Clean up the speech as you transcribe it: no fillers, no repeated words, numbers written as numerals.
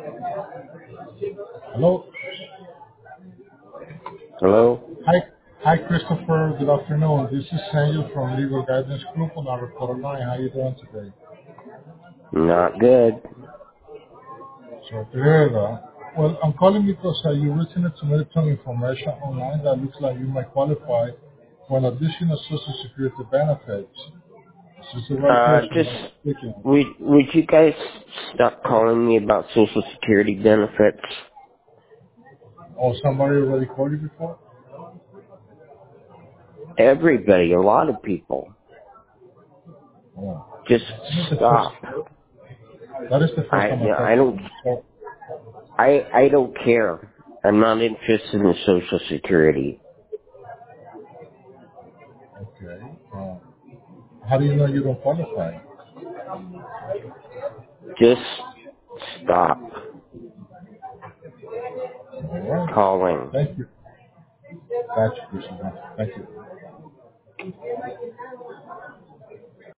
Hello. Hello? Hi, hi, Christopher. Good afternoon. This is Samuel from Legal Guidance Group on our recorded line. How you doing today? Not good. So here, well, I'm calling because you recently submitted some information online that looks like you might qualify for an additional Social Security benefits. Is this the right person Just, I'm speaking with? would you guys stop calling me about Social Security benefits? Or somebody already called you before? Everybody, a lot of people. Oh, Just this is the first. stop. That is the first time I'm I talking to don't, you. So, I don't care. I'm not interested in Social Security. okay. How do you know you don't qualify? Just stop All right. calling. Thank you. Gotcha, Christopher. Thank you.